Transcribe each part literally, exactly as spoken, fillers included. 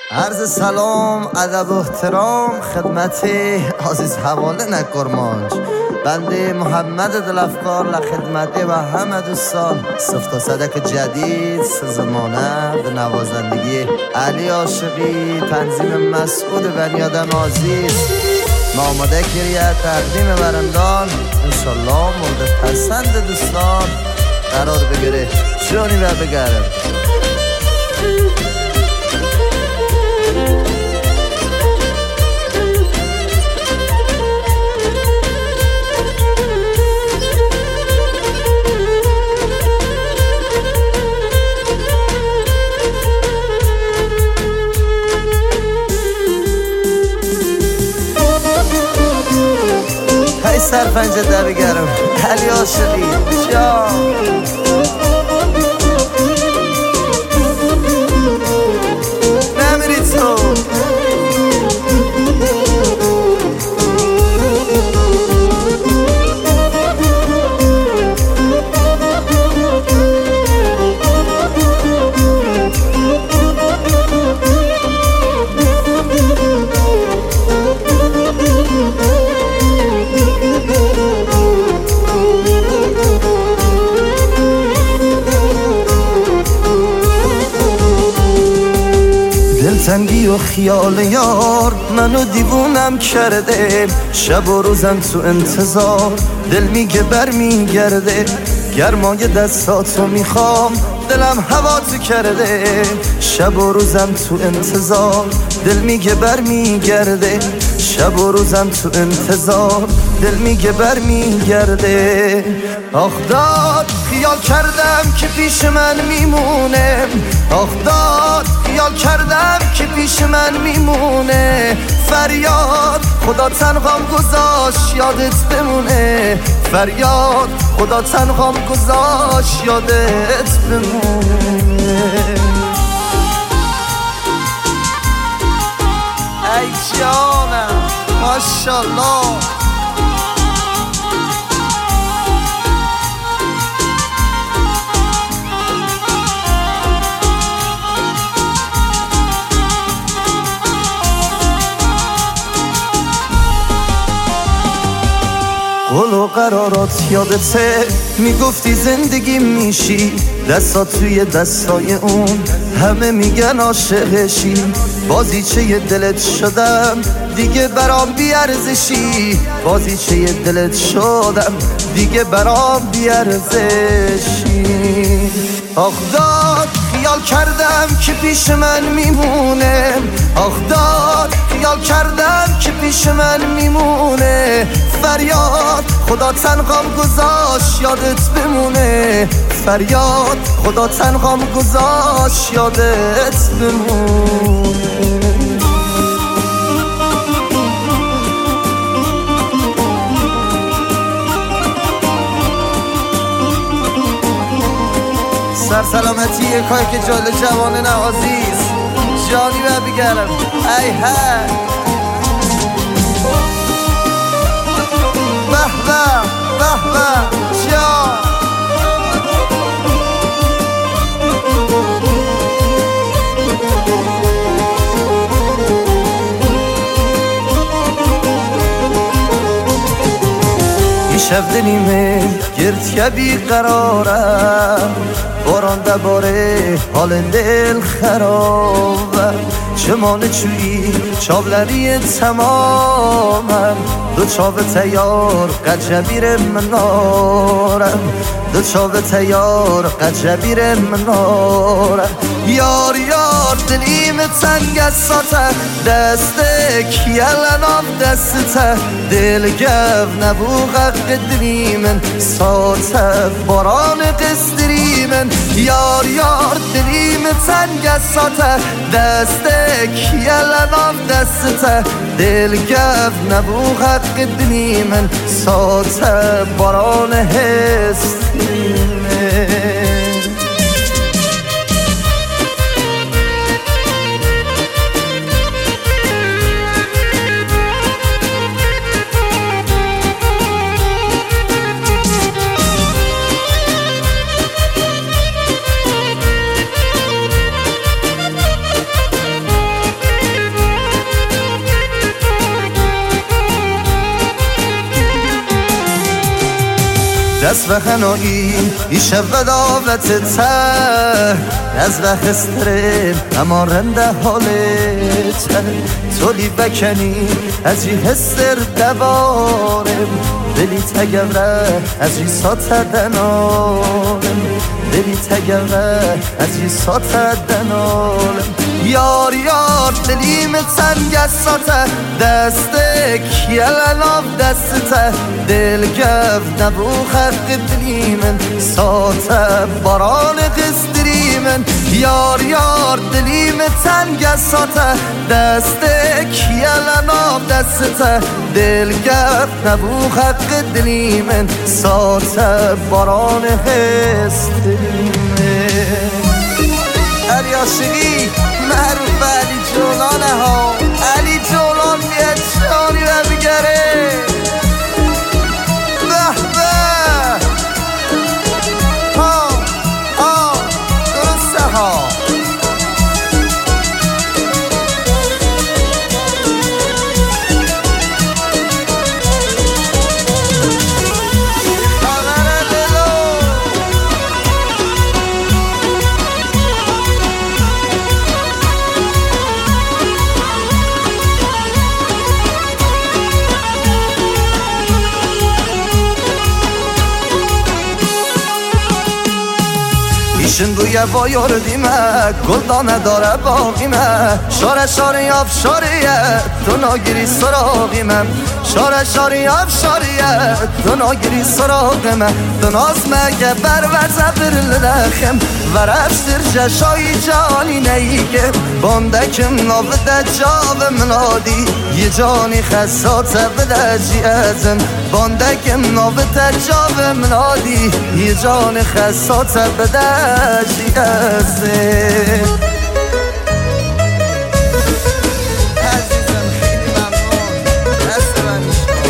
عرض سلام ادب و احترام خدمت عزیز حواله نکرمانج بنده محمد دلافکار لخدمته و همه دوستان سفت و صدک جدید سزمانه به نوازندگی علی عاشقی تنظیم مسعود بنیادم عزیز ما آماده کریه تقدیم برندان انشالله مورد پسند دوستان قرار بگیره جانی و بگرم. سرپنجه ده بگرم علی عاشقی جان نمیری تو دلتنگی و خیال یار منو دیوونم کرده شب و روزم تو انتظار دل میگه بر میگرده گرمای دستاتو میخوام دلم هوا تو کرده شب و روزم تو انتظار دل میگه بر میگرده شب و روزم تو انتظار دل میگه بر میگرده آخ داد خیال کردم که پیش من میمونه آخ داد خیال کردم که پیش من میمونه فریاد خدا تنهام گذاشت یادت بمونه فریاد خدا تنهام گذاشت یادت بمونه ای جانم ماشالله قول و قرارات یادته میگفتی زندگی میشی دستات توی دستای اون همه میگن عاشقشی بازیچه دلت شدم دیگه برام بیارزشی بازیچه دلت شدم دیگه برام بیارزشی آخ داد خیال کردم که پیش من میمونه آخ داد خیال کردم که پیش من میمونه فریاد خدا تنهام گذاشت یادت بمونه فریاد خدا تنهام گذاشت یادت بمونه سر سلامتی یکایی که جال جوان عزیز جانی و بگرم ای های به به به به جان شب دلیمه گرد که بیقرارم باران دباره حال دل خرابم چمانه چویی چاولری تمامم دو چاو تیار قجبیر منارم دو چاو تیار قجبیر منارم یار یار دلیم تنگ از ساته دسته کیلن آف دسته دل گف نبوغ قدریمن ساته باران قصدریمن یار یار دلیم تنگ از ساته دسته کیلن آف دسته دل گف نبوغ قدریمن ساته باران هستریمن هنایی ایشه بداوت ته از بخسترین اما رنده حالته تولی بکنی از این حسر دوارم دلی تگوره از این ساته دنارم دلی تگوره از این ساته دنارم یار یار دلیم تنگ از ساته دستک یلناف دسته دل گفت نبو خرق دلیمن ساته باران قصدریمن یار یار دلیم تنگ از ساته دستک یلناف دسته دل گفت نبو خرق دلیمن ساته باران قصدریمن علی عاشقی معروف علی جولانه ها علی جولان میاد شانی و بگره به به ها ها درسته ها ایشون روی وایور دیمه گلدانه داره باقیمه شاره شاره آب شاریه تو ناگیری سراغیمه شاره شاره آب شاریه تو ناگیری سراغیمه تو ناز مگه بر وزه برلدخم ورفشتر جشایی جانی نیگه باندکم نافده جاو منادی یه جانی خساته بده جیزم باندکم نافده جاو منادی یه جانی خساته بده جیزم عزیزم خیلی ممنون دست من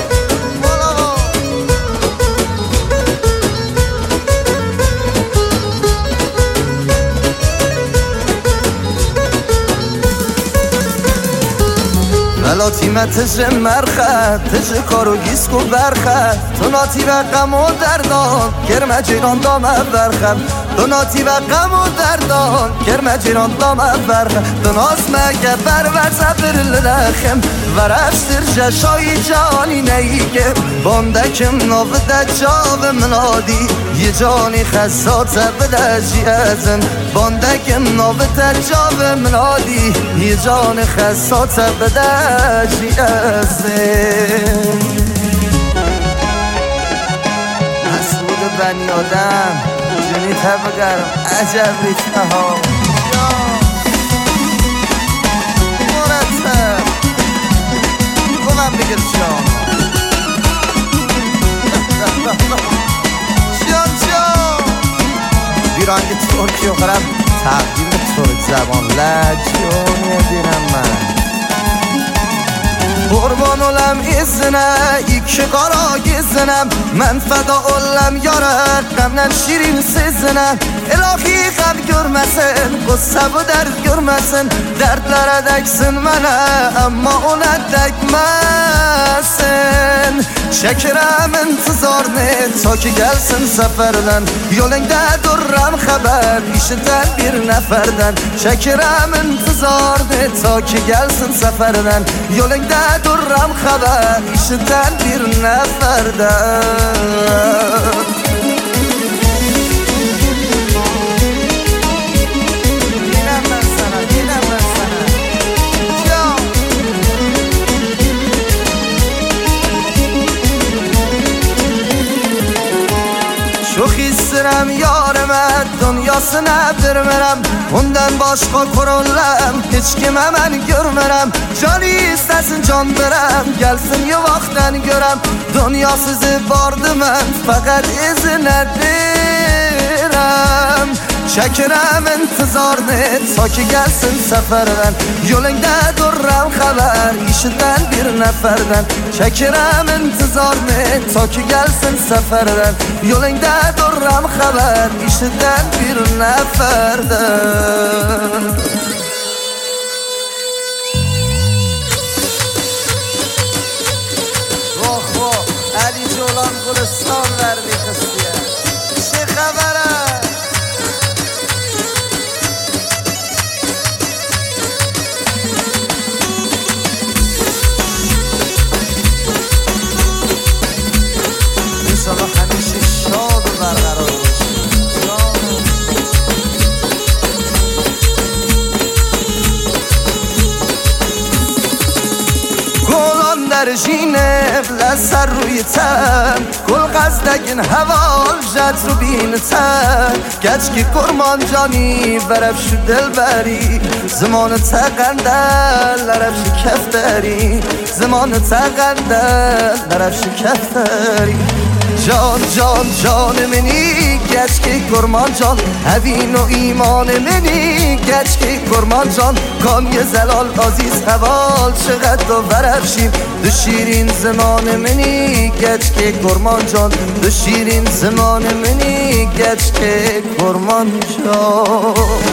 ولا تیمت تجه مرخه تجه کارو گیسکو برخه تو ناتی و غم و دردان کرمه جیران دامه برخه تو ناتی و غم و دردان کرمه جیران دامه برخه تو ناز مگه بر ورزه برلدخم ورفشتر جشایی جانی نیگه باندکم نافده جاو منادی یه جانی خساته بده جیزم باندکم نافده جاو منادی یه جان خساته بده جیزم مسعود بنی آدم جونی تبگرم عجب ریتمه ها مرتب گلم بگیر جان جان جان بیرانگ ترکی اخرم تقدیم ترک زبان لجونی دیرم من قربان اولم ایزنه ایک قارا گیزنم من فدا اولم یاره قمنن شیرین سیزنه الهی غم görmesin قصه و درد görmesin dertlere deksin mənə amma ona dekməsin çəkirəm intizarını ta ki gəlsin səfərdən yolunda dururam xəbər işidən bir nəfərdən çəkirəm intizarını ta ki gəlsin səfərdən yolunda dururam xəbər işidən bir nəfərdən Çok isterim yarime dünyasına vermerem Ondan başka kurullam hiç kime ben görmerem Canı istesin can verem gelsin ya vakten görem Dünya sizi vardı ben fakat izin ederim Çəkirəm intizarını ta ki gəlsin səfərdən Yolunda dururam xəbər işidən bir nəfərdən Çəkirəm intizarını ta ki gəlsin səfərdən Yolunda dururam xəbər işidən bir nəfərdən Voh voh Əli Colan Qulıstan verdi xıssiyə آبرژینه لسر روی تن گل قصدگین هوال جد رو بین تن گچکی کرمان جانی برف شو دل بری زمان تقندل لرف شکف داری زمان تقندل لرف شکف داری جان جان جان منی گچکی کرمان جان هوین و ایمان منی گچکی کرمان جان کام یه زلال عزیز حوال چقدر دو برفشیم دو شیرین زمان منی گچکی کرمان جان دو شیرین زمان منی گچکی کرمان جان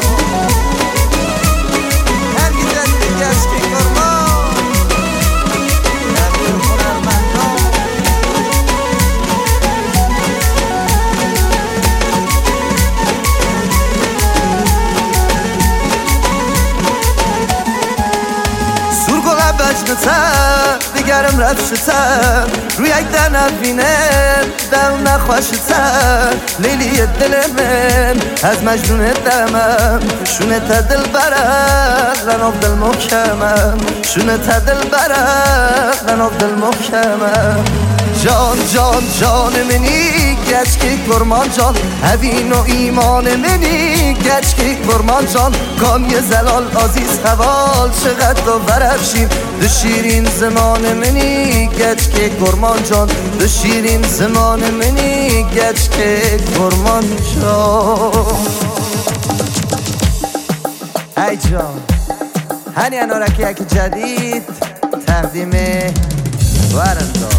بجنتر دیگرم رفشتر روی یک در نبینه دل نخوشتر لیلی دل من از مجنون دمم شونه تا دل برد لناف دل محکمم شونه تا دل برد لناف دل محکمم جان جان جان منی گچکی کرمان جان هوین و ایمان منی گچکی کرمان جان کام یه زلال عزیز حوال چقدر دو برفشیم دو شیرین زمان منی گچکی کرمان جان دو شیرین زمان منی گچکی کرمان جان ای جان هنی انارکی یک جدید تقدیم ورندا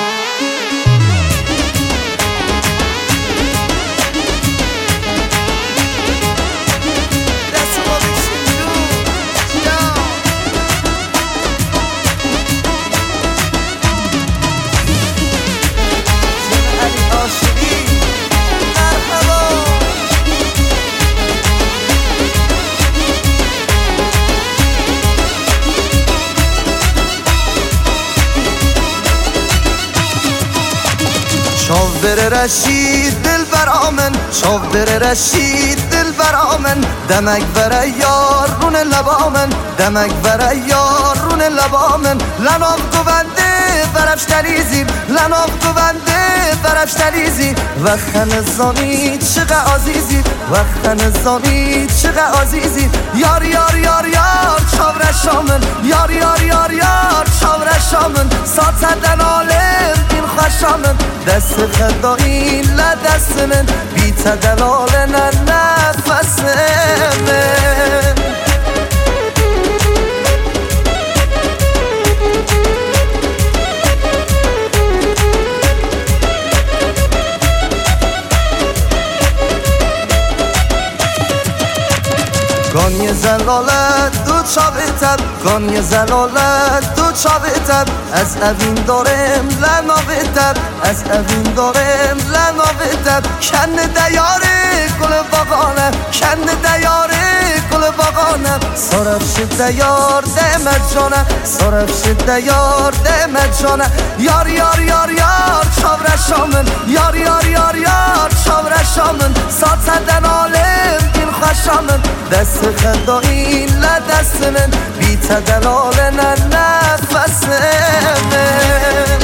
شاف بره رشید دل برامن شاف بره رشید دل برامن دمک بره یار رون لبامن دمک بره یار رون لبامن لناف گونده برفش تلیزی لناف گونده برفش تلیزی وقت نزانی چقه عزیزی وقت نزانی چقه عزیزی یار یار یار یار چاور شامن یار یار یار یار چاور شامن سات دنالم این خوشامن دست خدایی لدست من بی تدلال نه نفس من گانی زلالت دو چاویتر گانی زلالت دو چاویتر از اوین دارم لناویتر از اوین دارم لناویتر کن دیاره گل باغانه کن دیاره گل باغانه صرف شد دیار دمت جانه صرف شد دیار دمت جانه یار یار یار یار چاور شامن یار یار یار یار چاور شامن سات دنالم این خوشامن دست خدایی لدست من بی تدلال نه نفس من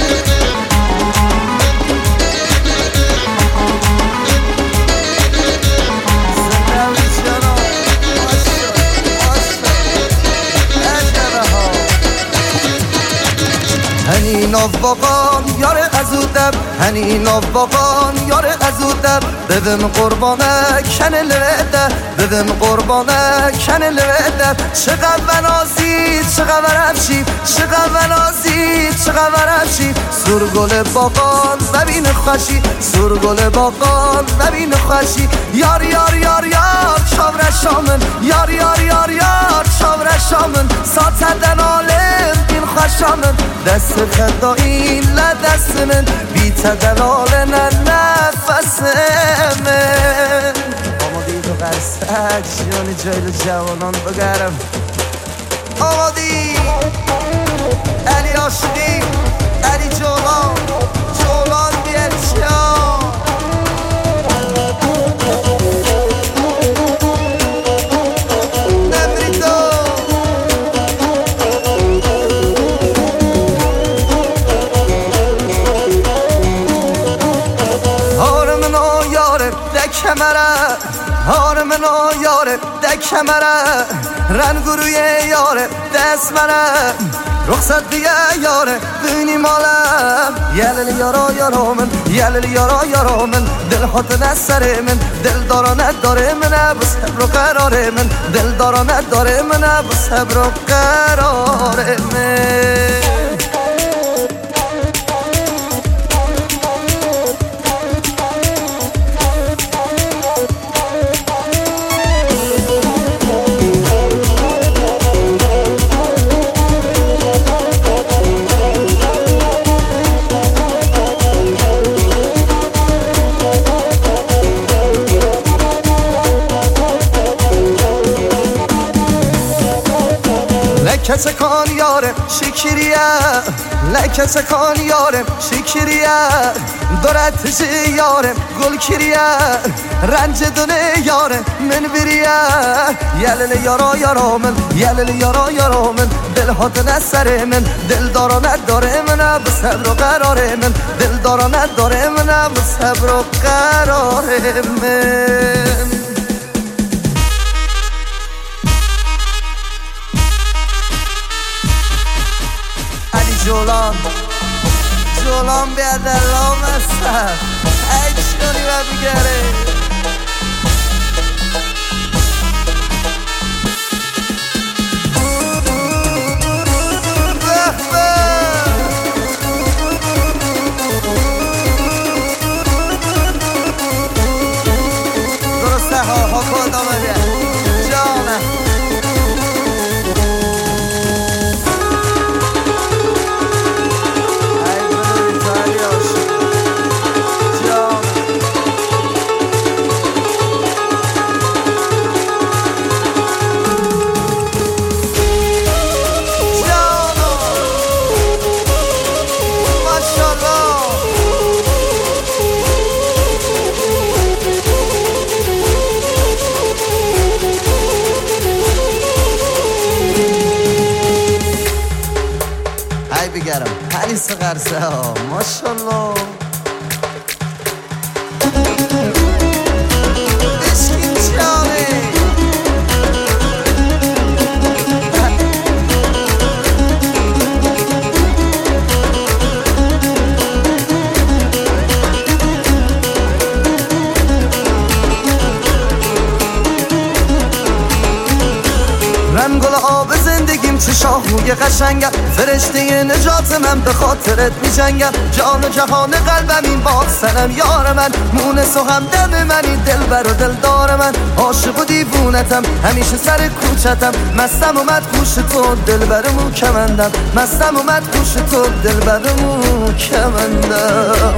هنی ناف باقان یار ازودب هنی ناف باقان یار ازودب ببم قربانه کن لوده ببم قربانه کن لوده چقدر ونازی چقدر ورفشی چقدر ونازی چقدر ورفشی سرگل باقان ببین خوشی سرگل باقان ببین خوشی یار یار یار یار چاور شامن یار یار یار یار چاور شامن سات دنالم این خوشامن دست خدایی لدست من بی تدلال نه نفس من آمادی تو قرصک جان جایل جوانان بگرم آمادی علی عاشقی علی جولان جولان بیرچیان کمره رنگ روی یاره دست منه رخصت دیگه یاره بینی مالم یلل یارا یارا من یلل یارا یارا من دل هات نسره من دل دارا نداره منه بس صبر و قراره من دل دارا نداره منه بس صبر و قراره من لکه سکان یاره شکریه لکه سکان یاره شکریه دورت یاره گل کریه رنج دونه یاره من بریه یلل یارا یارا من یلل یارا یارا من دل هات نسره من دل دارا نداره منه به صبر و قراره من دل دارا نداره منه به صبر و قراره من جولان جولان بیاد اللام استر ای چیانی و بگره درسته ها ها کود آمده جانه بگرم حلیس قرصه ها ماشالله بشکین چانه رنگل آب زندگیم چه شاهوی قشنگم فرشته نجات من به خاطرت می جنگم جان و جهان قلبم این باد سنم یار من مونس و همدم من این دل بر و دل دار من عاشق و دیوونتم همیشه سر کوچتم مستم اومد گوش تو دل برمو کمندم مستم اومد گوش تو دل برمو کمندم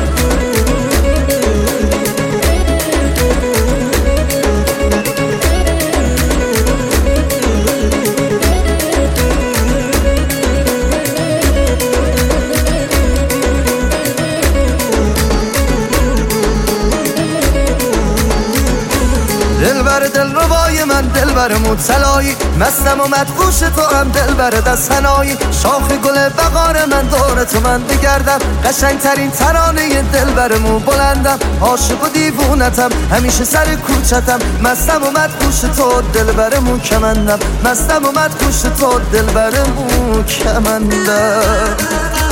دل بر دل روای من دل بر مبتلایی مستم اومد گوش تو هم دل بر دست هنایی شاخ گل بقار من دور تو من بگردم قشنگ ترین ترانه دل برمو بلندم عاشق و دیوونتم همیشه سر کوچتم مستم اومد گوش تو دل برمو کمندم مستم اومد گوش تو دل برمو کمندم